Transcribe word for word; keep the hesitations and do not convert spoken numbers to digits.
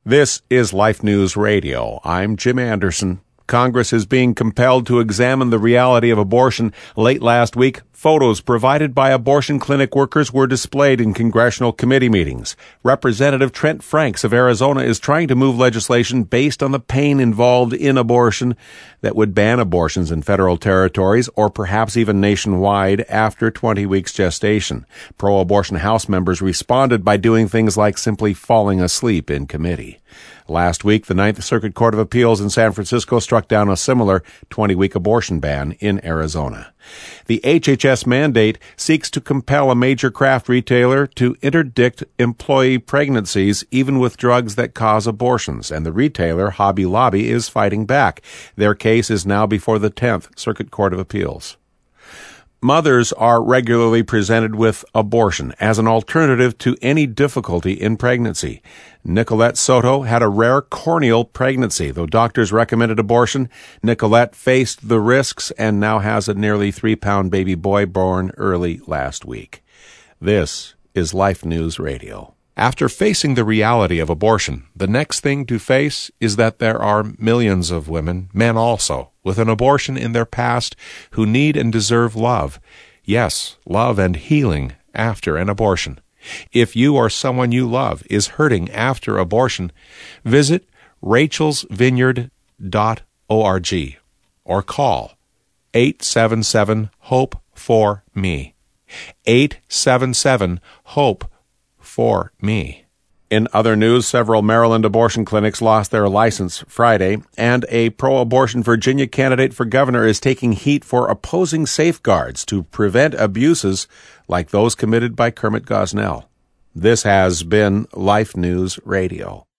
This is Life News Radio. I'm Jim Anderson. Congress is being compelled to examine the reality of abortion. Late last week, photos provided by abortion clinic workers were displayed in congressional committee meetings. Representative Trent Franks of Arizona is trying to move legislation based on the pain involved in abortion that would ban abortions in federal territories or perhaps even nationwide after twenty weeks gestation. Pro-abortion House members responded by doing things like simply falling asleep in committee. Last week, the Ninth Circuit Court of Appeals in San Francisco struck down a similar twenty-week abortion ban in Arizona. The H H S mandate seeks to compel a major craft retailer to interdict employee pregnancies even with drugs that cause abortions, and the retailer, Hobby Lobby, is fighting back. Their case is now before the Tenth Circuit Court of Appeals. Mothers are regularly presented with abortion as an alternative to any difficulty in pregnancy. Nicolette Soto had a rare corneal pregnancy. Though doctors recommended abortion, Nicolette faced the risks and now has a nearly three-pound baby boy born early last week. This is Life News Radio. After facing the reality of abortion, the next thing to face is that there are millions of women, men also, with an abortion in their past who need and deserve love. Yes, love and healing after an abortion. If you or someone you love is hurting after abortion, visit rachels vineyard dot org or call eight seven seven HOPE for me. eight seven seven HOPE for me. In other news, several Maryland abortion clinics lost their license Friday, and a pro-abortion Virginia candidate for governor is taking heat for opposing safeguards to prevent abuses like those committed by Kermit Gosnell. This has been Life News Radio.